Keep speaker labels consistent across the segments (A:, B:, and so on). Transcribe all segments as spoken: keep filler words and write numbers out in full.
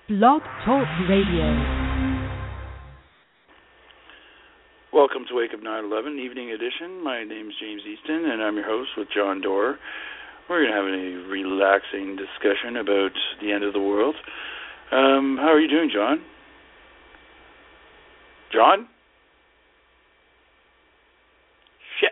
A: Blog Talk Radio.
B: Welcome to Wake Up nine eleven Evening Edition. My name is James Easton, and I'm your host with John Doerr. We're going to have a relaxing discussion about the end of the world. Um, how are you doing, John? John? Shit.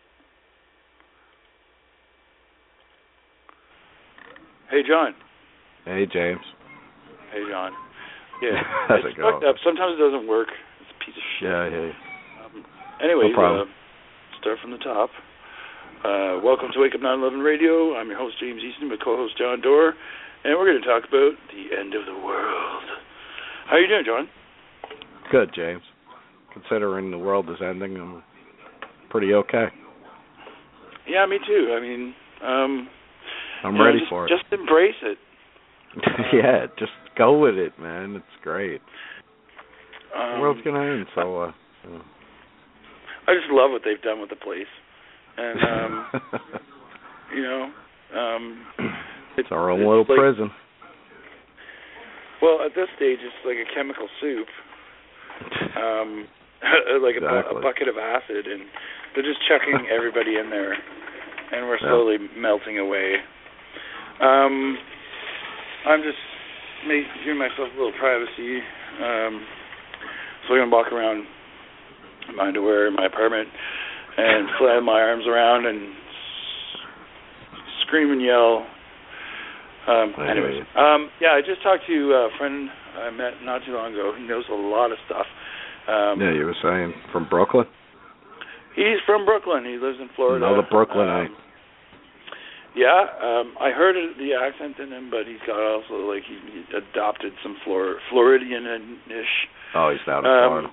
B: Hey, John.
C: Hey, James.
B: Hey, John. Yeah,
C: How's
B: it's
C: it going?
B: fucked up. Sometimes it doesn't work. It's a piece of shit.
C: Yeah, yeah.
B: Um, anyway,
C: No problem.
B: uh, start from the top. Uh, welcome to Wake Up nine eleven Radio. I'm your host, James Easton, with co-host John Doerr, and we're going to talk about the end of the world. How are you doing, John?
C: Good, James. Considering the world is ending, I'm pretty okay.
B: Yeah, me too. I mean, um,
C: I'm
B: you know,
C: ready
B: just,
C: for it.
B: Just embrace it.
C: yeah, just go with it, man. It's great.
B: Um,
C: the world's gonna end, so. Uh, uh.
B: I just love what they've done with the place, and um, you know, um,
C: it's our own little
B: like,
C: prison.
B: Well, at this stage, it's like a chemical soup, um, like a,
C: exactly.
B: bu- a bucket of acid, and they're just chucking everybody in there, and we're
C: Yeah.
B: slowly melting away. Um, I'm just making, giving myself a little privacy, um, so I'm going to walk around in my underwear in my apartment and flail my arms around and s- scream and yell. Um, anyways, um, yeah, I just talked to a friend I met not too long ago. He knows a lot of stuff. Um,
C: yeah, you were saying from Brooklyn?
B: He's from Brooklyn. He lives in Florida.
C: Another Brooklynite.
B: Um, yeah, um, I heard the accent in him, but he's got also, like, he, he adopted some Flor- Floridian-ish.
C: Oh, he's down in
B: um,
C: Florida.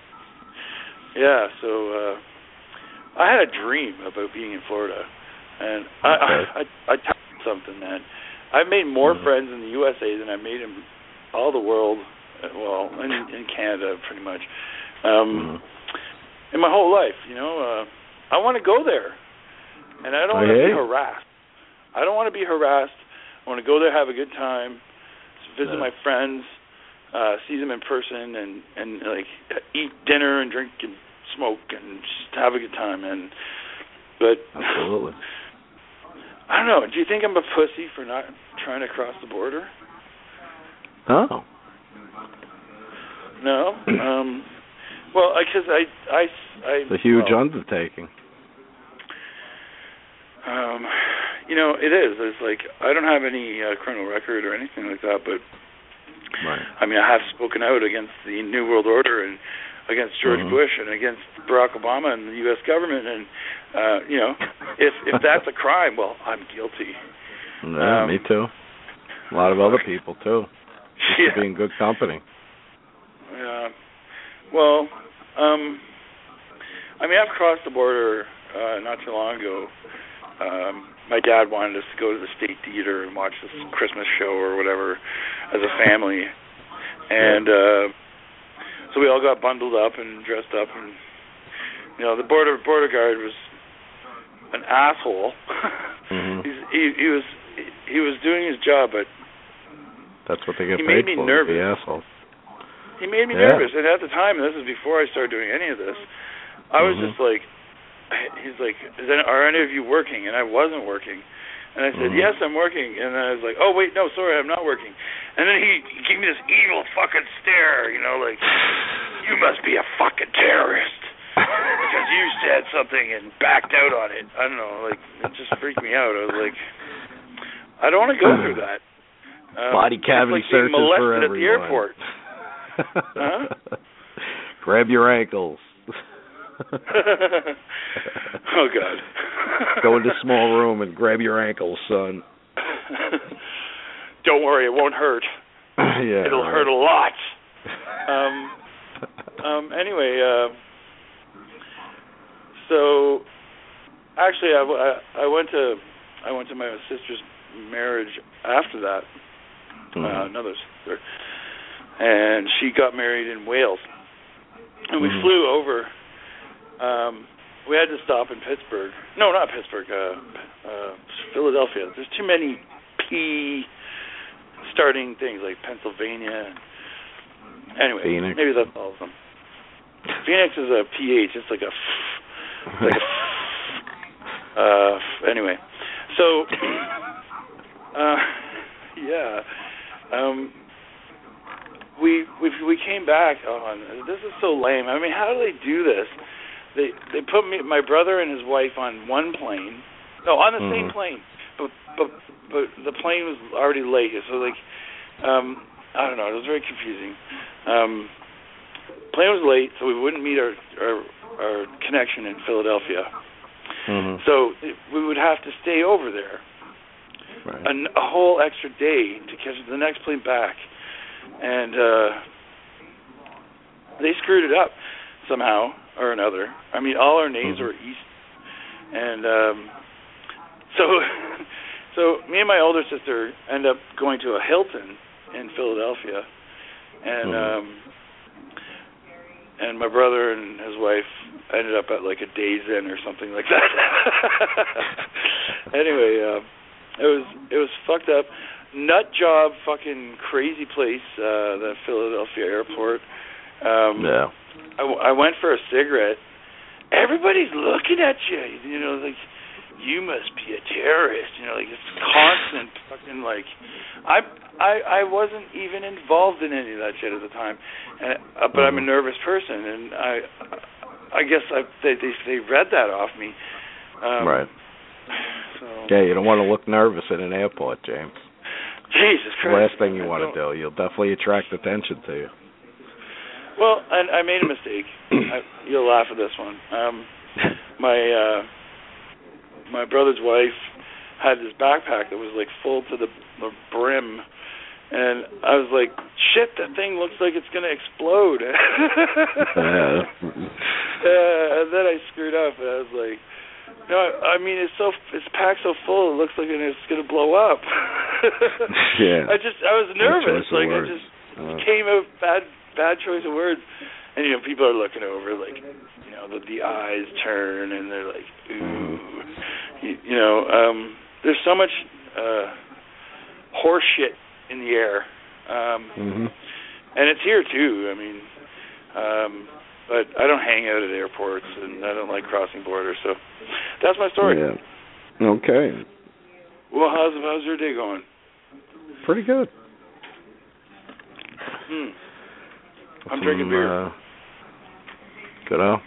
B: Yeah, so uh, I had a dream about being in Florida, and I,
C: okay.
B: I, I, I tell you something, man. I've made more
C: mm-hmm.
B: friends in the U S A than I've made in all the world, well, in, in Canada, pretty much, um,
C: mm-hmm.
B: in my whole life, you know. Uh, I want to go there, and I don't want to
C: okay.
B: be harassed. I don't want to be harassed. I want to go there, have a good time, visit
C: yeah.
B: my friends, uh, see them in person, and, and like eat dinner and drink and smoke and just have a good time. And but
C: absolutely,
B: I don't know. Do you think I'm a pussy for not trying to cross the border?
C: Oh.
B: No. um, well, because I, I, I,
C: it's a huge
B: well,
C: undertaking.
B: Um, you know, it is. It's like I don't have any uh, criminal record or anything like that, but
C: right.
B: I mean, I have spoken out against the New World Order and against George
C: mm-hmm.
B: Bush and against Barack Obama and the U S government, and uh, you know, if if that's a crime, well, I'm guilty.
C: Yeah, um, me too. A lot of other people too. Just
B: yeah.
C: to be in good company.
B: Yeah. Well, um, I mean, I've crossed the border uh, not too long ago. Um, my dad wanted us to go to the State Theater and watch this Christmas show or whatever as a family. And uh, so we all got bundled up and dressed up. And, you know, the border border guard was an asshole.
C: mm-hmm.
B: He's, he, he was he was doing his job, but
C: that's what they get
B: he
C: paid
B: made me
C: for,
B: nervous.
C: the asshole.
B: He made me
C: yeah.
B: nervous. And at the time, and this is before I started doing any of this, I was
C: mm-hmm.
B: just like, he's like, Is any, are any of you working? And I wasn't working. And I said,
C: mm-hmm.
B: yes, I'm working. And then I was like, oh, wait, no, sorry, I'm not working. And then he, he gave me this evil fucking stare, you know, like, you must be a fucking terrorist because you said something and backed out on it. I don't know, like, it just freaked me out. I was like, I don't want to go through that. Um,
C: Body cavity
B: it's like
C: searches
B: being molested
C: for
B: at
C: everyone.
B: the airport. Huh?
C: Grab your ankles.
B: Oh, God.
C: Go into a small room and grab your ankles, son.
B: Don't worry, it won't hurt.
C: yeah,
B: It'll
C: right.
B: hurt a lot. Um, um, anyway, uh, so actually, I, I, I went to I went to my sister's marriage after that.
C: Mm-hmm.
B: Uh, another sister, and she got married in Wales, and we
C: mm-hmm.
B: flew over. Um, we had to stop in Pittsburgh. No, not Pittsburgh. Uh, uh, Philadelphia. There's too many P starting things like Pennsylvania. Anyway,
C: Phoenix.
B: maybe that's all of them. Phoenix is a P H. It's like a, like a uh, anyway. So, uh, yeah, um, we we we came back on. This is so lame. I mean, how do they do this? They they put me, my brother and his wife on one plane. No, on the mm-hmm. same plane, but but but the plane was already late. So like, um, I don't know. It was very confusing. Um, plane was late, so we wouldn't meet our our, our connection in Philadelphia.
C: Mm-hmm.
B: So it, we would have to stay over there
C: right.
B: a, a whole extra day to catch the next plane back, and uh, they screwed it up somehow or another. I mean, all our names
C: mm-hmm.
B: were East, and um, so so me and my older sister end up going to a Hilton in Philadelphia, and
C: mm-hmm.
B: um, and my brother and his wife ended up at like a Days Inn or something like that. Anyway, uh, it was it was fucked up, nut job, fucking crazy place, uh, the Philadelphia airport. Um,
C: yeah.
B: I, w- I went for a cigarette. Everybody's looking at you, you know, like you must be a terrorist, you know, like it's constant fucking like. I I I wasn't even involved in any of that shit at the time, and uh, but mm-hmm. I'm a nervous person, and I. I guess I, they, they they read that off me. Um,
C: right.
B: So.
C: Yeah, you don't want to look nervous at an airport, James.
B: Jesus Christ.
C: The last thing you want to do. You'll definitely attract attention to you.
B: Well, and I made a mistake. I, you'll laugh at this one. Um, my uh, my brother's wife had this backpack that was like full to the, the brim. And I was like, shit, that thing looks like it's going to explode.
C: yeah.
B: uh, and then I screwed up, and I was like, no, I mean, it's so it's packed so full, it looks like it's going to blow up.
C: yeah.
B: I just, I was nervous. Like, I
C: words.
B: just
C: uh.
B: came a bad, bad choice of words. And, you know, people are looking over, like, you know, the, the eyes turn, and they're like, ooh. Mm-hmm. You, you know, um, there's so much uh, horse shit in the air, um,
C: mm-hmm.
B: and it's here too. I mean, um, but I don't hang out at airports, and I don't like crossing borders. So that's my story.
C: Yeah. Okay.
B: Well, how's how's your day going?
C: Pretty good.
B: Hmm. I'm
C: Some,
B: drinking beer.
C: Uh, good on.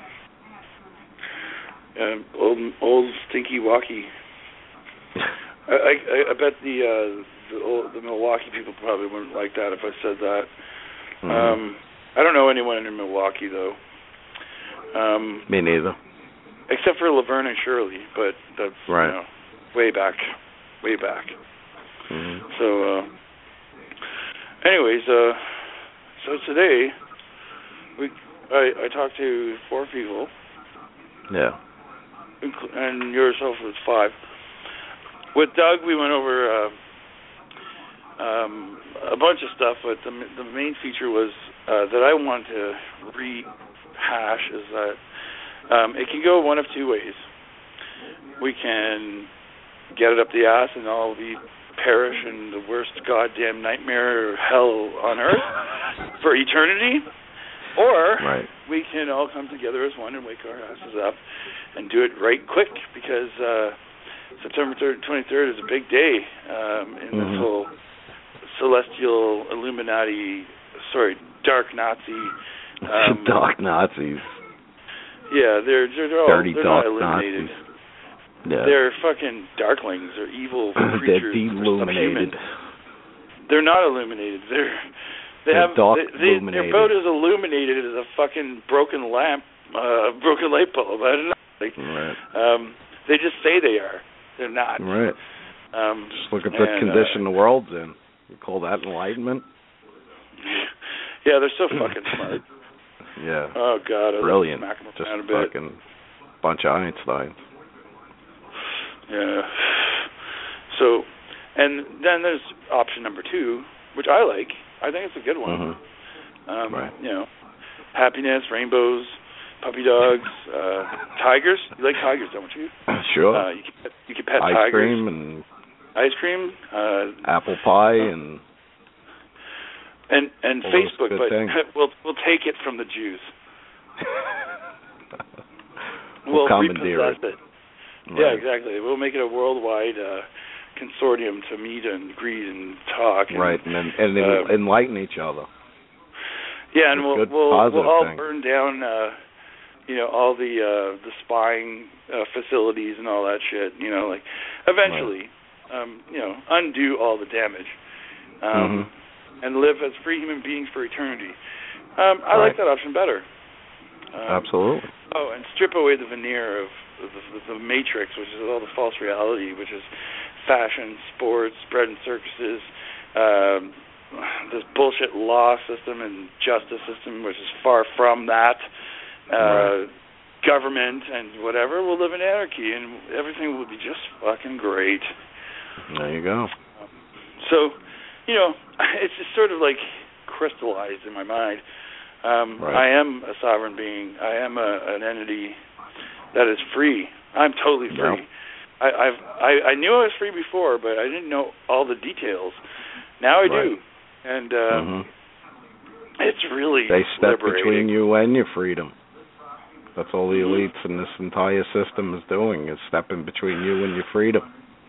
B: Um, old old stinky walkie. I, I I bet the. Uh, The, old, the Milwaukee people probably wouldn't like that if I said that. Mm-hmm. Um, I don't know anyone in Milwaukee, though. Um,
C: Me neither.
B: Except for Laverne and Shirley, but that's
C: right.
B: you know, way back, way back.
C: Mm-hmm.
B: So, uh, anyways, uh, so today we I, I talked to four people.
C: Yeah.
B: And yourself was five. With Doug, we went over. Uh, Um, a bunch of stuff, but the the main feature was uh, that I want to rehash is that um, it can go one of two ways. We can get it up the ass and all be perish in the worst goddamn nightmare or hell on earth for eternity, or
C: right.
B: we can all come together as one and wake our asses up and do it right quick, because uh, September twenty-third is a big day um, in mm-hmm. this whole celestial Illuminati, sorry, dark Nazi. Um,
C: dark Nazis.
B: Yeah, they're they're, they're all
C: Dirty
B: they're
C: dark
B: not illuminated.
C: Nazis. Yeah.
B: They're fucking darklings. They're evil creatures.
C: They're deluminated.
B: They're not illuminated. They're they
C: they're
B: have
C: dark
B: they, they,
C: illuminated.
B: They're about as illuminated as a fucking broken lamp, uh, broken light bulb. I don't know. Like,
C: right.
B: um, they just say they are. They're not.
C: Right.
B: Um,
C: just look at the
B: and,
C: condition
B: uh,
C: the world's in. You call that enlightenment?
B: Yeah, they're so fucking smart.
C: Yeah.
B: Oh God, I
C: brilliant.
B: Smack them
C: just
B: around a bit.
C: fucking bunch of Einsteins.
B: Yeah. So, and then there's option number two, which I like. I think it's a good one.
C: Mm-hmm.
B: Um,
C: right.
B: You know, happiness, rainbows, puppy dogs, uh, tigers. You like tigers, don't you?
C: Sure.
B: Uh, you can pet, you can pet
C: Ice
B: tigers.
C: cream and
B: ice cream. Uh,
C: apple pie uh, and
B: And and
C: All
B: Facebook,
C: those good
B: but
C: things.
B: we'll we'll take it from the Jews.
C: we'll
B: we'll
C: commandeer
B: repossess
C: it.
B: it.
C: Right.
B: Yeah, exactly. We'll make it a worldwide uh, consortium to meet and greet and talk. And,
C: right, and and
B: uh,
C: enlighten each other.
B: Yeah, and
C: With
B: we'll
C: good,
B: we'll, we'll all
C: things.
B: burn down, uh, you know, all the uh, the spying uh, facilities and all that shit. You know, like eventually, right. um, you know, undo all the damage, um, mm-hmm. and live as free human beings for eternity. Um, I
C: right.
B: like that option better. Um,
C: Absolutely.
B: Oh, and strip away the veneer of the, the, the matrix, which is all the false reality, which is fashion, sports, bread and circuses, um, this bullshit law system and justice system, which is far from that. Uh, right. Government and whatever, we'll live in anarchy, and everything will be just fucking great.
C: There you go.
B: So, you know, it's just sort of like crystallized in my mind. Um,
C: right.
B: I am a sovereign being. I am a, an entity that is free. I'm totally free.
C: Yep.
B: I, I've I, I knew I was free before, but I didn't know all the details. Now I
C: right.
B: do, and uh,
C: mm-hmm.
B: it's really
C: they step
B: liberating.
C: between you and your freedom. That's all the
B: mm-hmm.
C: elites in this entire system is doing, is stepping between you and your freedom.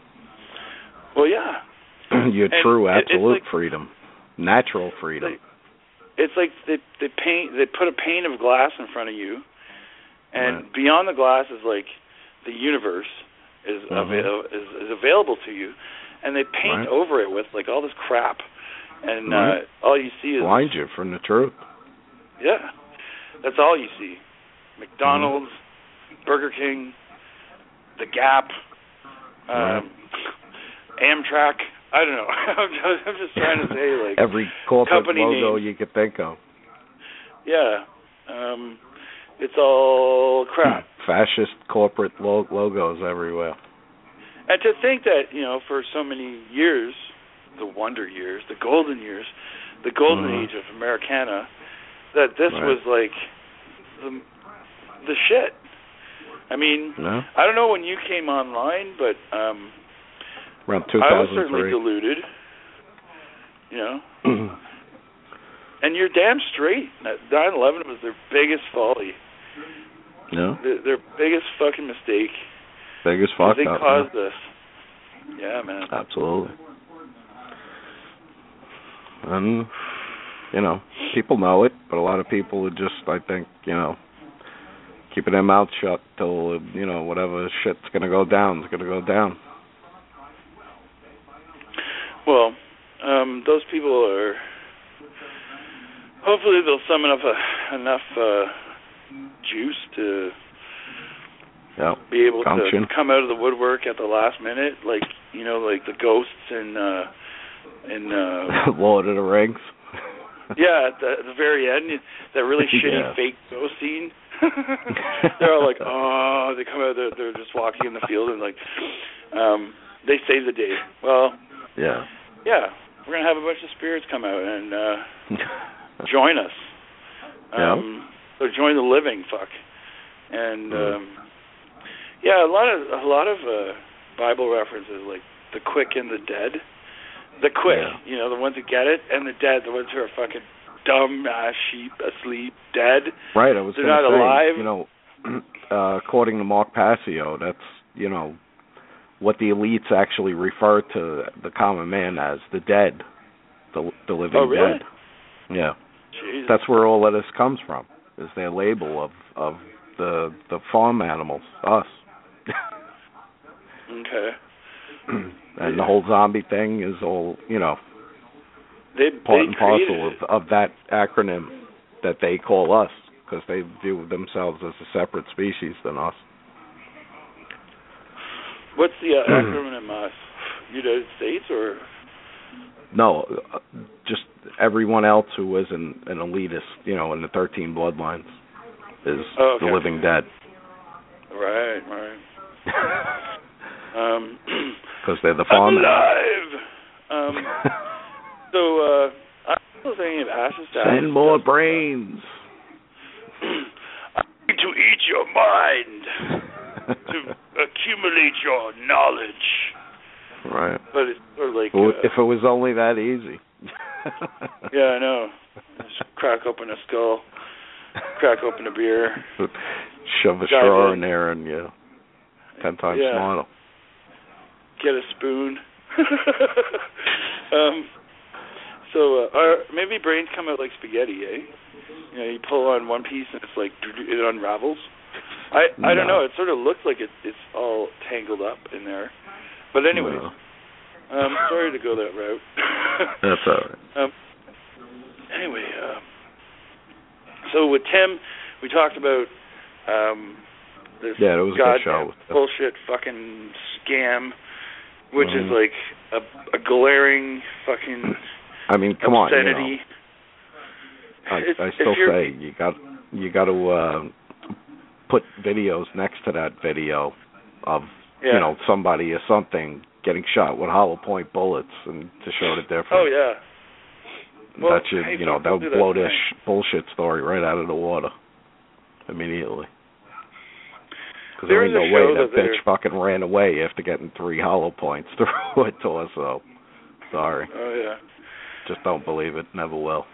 B: Well, yeah.
C: Your
B: and
C: true,
B: it,
C: absolute
B: like,
C: freedom, natural freedom.
B: They, It's like they they paint they put a pane of glass in front of you, and
C: right.
B: beyond the glass is like the universe is
C: mm-hmm.
B: avail- is, is available to you, and they paint
C: right.
B: over it with like all this crap, and
C: right.
B: uh, all you see is
C: blind you from the truth.
B: Yeah, that's all you see. McDonald's, mm-hmm. Burger King, The Gap, um,
C: right.
B: Amtrak. I don't know. I'm just, I'm just trying to say, like,
C: every corporate
B: company
C: logo
B: names.
C: you could think of.
B: Yeah, um, it's all crap.
C: Fascist corporate lo- logos everywhere.
B: And to think that, you know, for so many years, the wonder years, the golden years, the golden
C: mm-hmm.
B: age of Americana, that this
C: right.
B: was like the the shit. I mean,
C: no?
B: I don't know when you came online, but. Um,
C: Around two thousand three.
B: I was certainly deluded, you know. And you're damn straight. nine eleven was their biggest folly.
C: No.
B: Their, their biggest fucking mistake.
C: Biggest fuck
B: they
C: up.
B: They caused
C: yeah.
B: this. Yeah, man.
C: Absolutely. And, you know, people know it, but a lot of people are just, I think, you know, keeping their mouth shut till, you know, whatever shit's going to go down is going to go down.
B: Well, um, those people are. Hopefully, they'll summon up a, enough uh, juice to
C: yep.
B: be able
C: Function.
B: to come out of the woodwork at the last minute, like you know, like the ghosts in uh, in uh,
C: Lord of the Rings.
B: Yeah, at the, at the very end, that really shitty
C: yeah.
B: fake ghost scene. They're all like, oh, they come out, they're, they're just walking in the field and like, um, they save the day. Well.
C: Yeah.
B: Yeah, we're gonna have a bunch of spirits come out and uh, join us. Um,
C: yeah.
B: So join the living, fuck. And um, yeah, a lot of a lot of uh, Bible references like the quick and the dead. The quick,
C: yeah.
B: you know, the ones that get it, and the dead, the ones who are fucking dumb ass sheep, asleep, dead.
C: Right. I was.
B: They're not
C: say,
B: alive.
C: You know, uh, according to Mark Passio, that's you know. what the elites actually refer to the common man as, the dead, the, the living
B: oh, really?
C: dead. Yeah.
B: Jesus.
C: That's where all of this comes from, is their label of, of the the farm animals, us.
B: Okay.
C: And the whole zombie thing is all, you know,
B: they,
C: part
B: they
C: and parcel
B: it.
C: of, of that acronym that they call us, because they view themselves as a separate species than us.
B: What's the uh, acronym? Uh, United States or?
C: No, uh, just everyone else who is an, an elitist, you know, in the thirteen bloodlines, is
B: oh, okay,
C: the living
B: okay.
C: dead.
B: Right, right. um,
C: because they're the farm
B: I'm alive. Um, so uh, I was thinking of ashes to
C: Send
B: ashes
C: more
B: stuff.
C: brains.
B: I need to eat your mind. To accumulate your knowledge.
C: Right.
B: But it's sort of like...
C: Well,
B: uh,
C: if it was only that easy.
B: Yeah, I know. Just crack open a skull, crack open a beer,
C: shove a straw in. in there, and yeah, ten times
B: yeah.
C: smarter.
B: Get a spoon. um, so uh, our, maybe brains come out like spaghetti, eh? You know, you pull on one piece and it's like it unravels. I I don't
C: no.
B: know. It sort of looks like it, it's all tangled up in there. But anyways,
C: no.
B: um, sorry to go that route.
C: That's all right.
B: Um, anyway, uh, so with Tim, we talked about um, this
C: yeah, it was a good show.
B: bullshit fucking scam, which
C: mm.
B: is like a, a glaring fucking
C: I mean, come
B: obscenity.
C: on, you know. I, I still say you got you got to uh, put videos next to that video of
B: yeah.
C: you know somebody or something getting shot with hollow point bullets and to show the difference.
B: Oh yeah. Well,
C: that should
B: hey,
C: you know that would blow this sh- bullshit story right out of the water immediately. Because there ain't no way that, that bitch fucking ran away after getting three hollow points through her torso. Sorry.
B: Oh yeah.
C: Just don't believe it. Never will.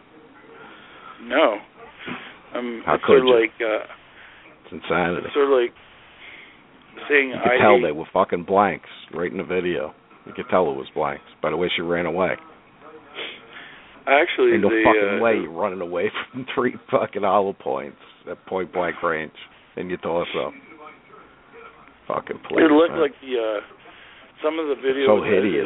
B: No. Um,
C: How
B: it's
C: could
B: sort of
C: you?
B: like, uh,
C: it's insanity.
B: It's sort of like saying
C: you could
B: I
C: tell
B: hate...
C: they were fucking blanks right in the video. You could tell it was blanks by the way she ran away.
B: Actually,
C: Ain't no
B: the,
C: fucking
B: uh,
C: way you're running away from three fucking hollow points at point blank range in your torso. Fucking please.
B: It looked
C: man.
B: like the uh, some of the video.
C: So hideous.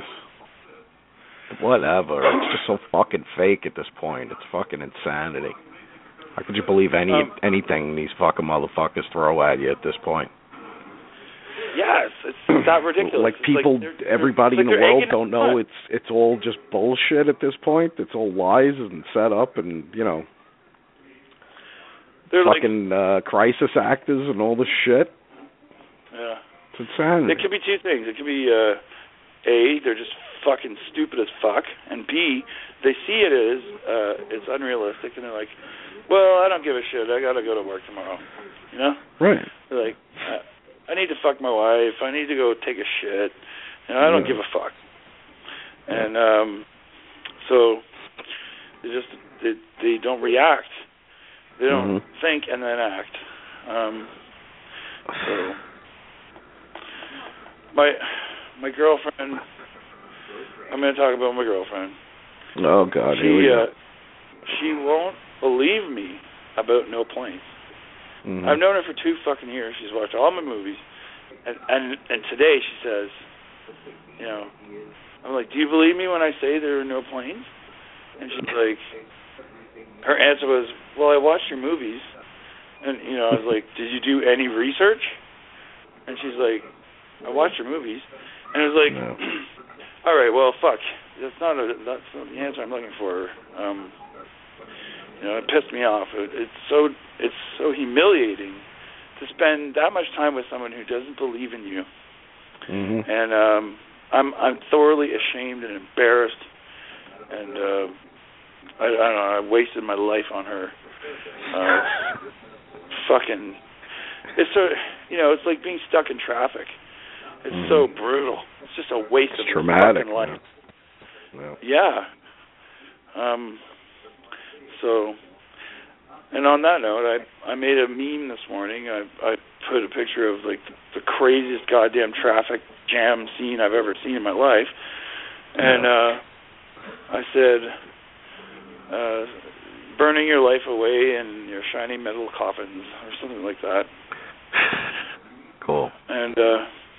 C: Whatever. It's just so fucking fake at this point. It's fucking insanity. How could you believe any um, anything these fucking motherfuckers throw at you at this point?
B: Yes, it's that ridiculous.
C: Like people,
B: like they're, they're,
C: everybody
B: like
C: in the world don't know
B: fun.
C: it's it's all just bullshit at this point. It's all lies and set up and, you know,
B: they're
C: fucking
B: like,
C: uh, crisis actors and all this shit.
B: Yeah.
C: It's insanity.
B: It could be two things. It could be, uh, A, they're just fucking stupid as fuck, and B, they see it as uh, it's unrealistic, and they're like, well, I don't give a shit. I gotta go to work tomorrow. You know?
C: Right.
B: They're like, I, I need to fuck my wife. I need to go take a shit. You know, I don't
C: yeah.
B: give a fuck. And um, so they just they they don't react. They don't
C: mm-hmm.
B: think and then act. Um, so my my girlfriend. I'm going to talk about my girlfriend.
C: Oh God,
B: she
C: here we go.
B: uh, she won't believe me about No Planes.
C: Mm-hmm.
B: I've known her for two fucking years. She's watched all my movies, and and and today she says, you know, I'm like, do you believe me when I say there are no planes? And she's like, her answer was, well, I watched your movies, and you know, I was like, did you do any research? And she's like, I watched your movies, and it was like, no. All right, well, fuck, that's not a that's not the answer I'm looking for. Um, you know, it pissed me off. It, it's so it's so humiliating to spend that much time with someone who doesn't believe in you.
C: Mm-hmm.
B: And um, I'm I'm thoroughly ashamed and embarrassed, and uh, I, I don't know. I wasted my life on her. Uh, fucking, it's so you know, it's like being stuck in traffic. It's mm-hmm. so brutal. It's just a waste
C: it's
B: of
C: traumatic,
B: fucking life.
C: Yeah.
B: yeah. Um. So, and on that note, I I made a meme this morning. I I put a picture of like the, the craziest goddamn traffic jam scene I've ever seen in my life, and uh, I said, uh, "Burning your life away in your shiny metal coffins," or something like that.
C: Cool.
B: And uh,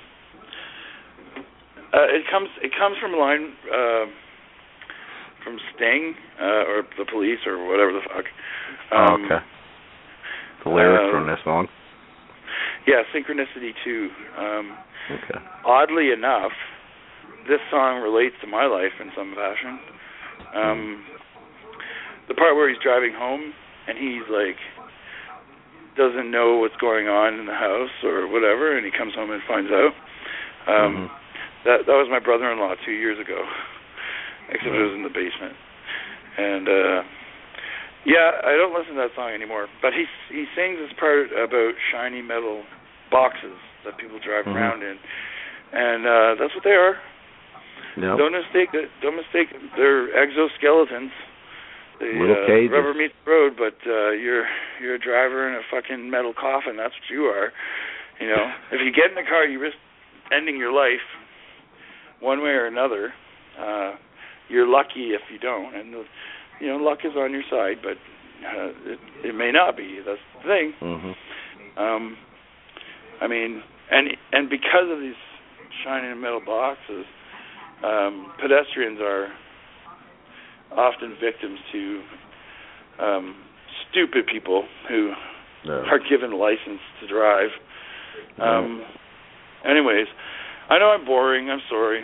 B: uh, it comes it comes from a line. Uh, From Sting, uh, or the Police, or whatever the fuck. Um,
C: oh, okay. The lyrics
B: uh,
C: from this song?
B: Yeah, Synchronicity two. Um,
C: okay.
B: Oddly enough, this song relates to my life in some fashion. Um, the part where he's driving home, and he's like, doesn't know what's going on in the house, or whatever, and he comes home and finds out. Um,
C: mm-hmm.
B: That that was my brother-in-law two years ago. Except it was in the basement. And, uh, yeah, I don't listen to that song anymore. But he he sings this part about shiny metal boxes that people drive mm-hmm. around in. And uh, that's what they are.
C: Yep.
B: Don't mistake it. Don't mistake it. They're exoskeletons. The
C: Little
B: uh,
C: cages.
B: rubber meets the road, but uh, you're you're a driver in a fucking metal coffin. That's what you are. You know, if you get in the car, you risk ending your life one way or another. Uh, you're lucky if you don't, and you know, luck is on your side, but uh, it, it may not be. That's the thing.
C: Mm-hmm.
B: Um, I mean, and and because of these shiny metal boxes, um, pedestrians are often victims to um, stupid people who
C: no.
B: are given license to drive. Um, no. Anyways, I know I'm boring. I'm sorry.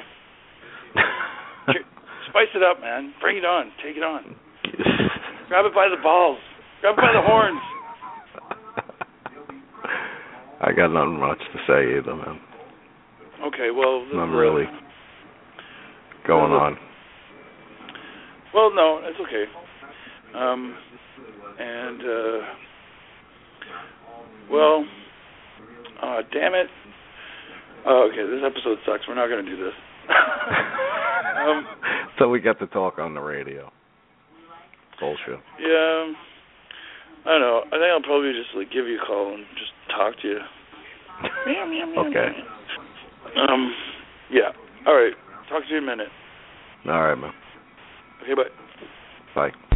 B: Spice it up, man. Bring it on. Take it on. Grab it by the balls. Grab it by the horns.
C: I got nothing much to say either, man.
B: Okay, well...
C: I'm really going on.
B: Well, no, it's okay. Um, and, uh... Well... Uh, damn it. Oh, okay, this episode sucks. We're not going to do this. um,
C: so we get to talk on the radio. Bullshit.
B: Yeah. I don't know. I think I'll probably just like give you a call and just talk to you.
C: Okay.
B: Um. Yeah. All right. Talk to you in a minute.
C: All right, man.
B: Okay. Bye.
C: Bye.